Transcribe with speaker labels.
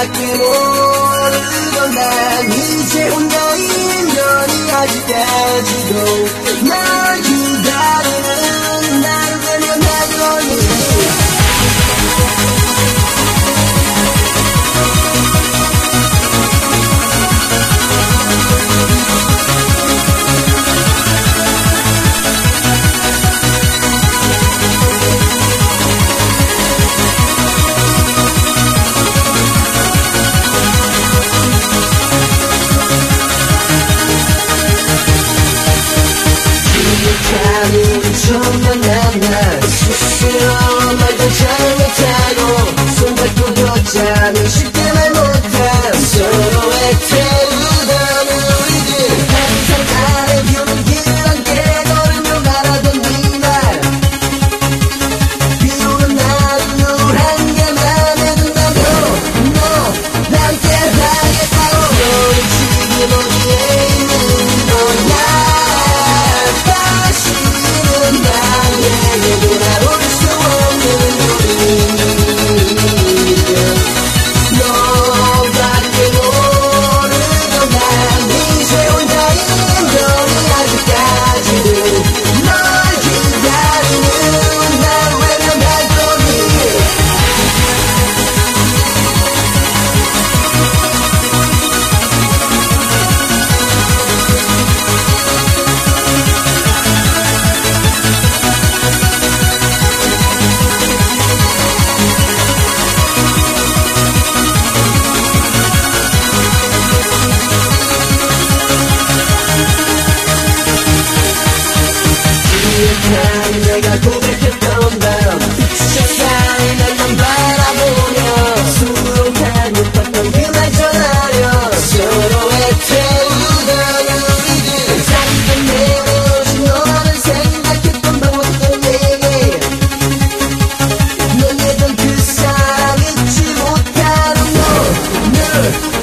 Speaker 1: 너밖에 모르던 난 이제 혼자인 년이 아직까지도 날 기다리는 날 외면하더니 처음 만난 날 스스로 말도 잘 못하고 손잡고 걷자니 쉽게 말 못한 서로의 태우던 우리들 항상 아래 비오는 길 함께 걸으며 가라던 이날 비오는 날 노란 게 맘에 든다며 너 함께 하겠다고 너는 지금 어디에 있는 거야 나에게 돌아올 수 없는 우리 너밖에 모르던 난 이제 혼자인 너니 아직까지도 널 기다리는 날 외면할 거니 내가 고백했던 밤 세상이 날만 바라보며 서로 못봤던 그날 전하려 서로의 태우던 우리들 잠깐 내려오신 너는 생각했던 방법도 내게 넌 예전 그 사람 잊지 못하는 너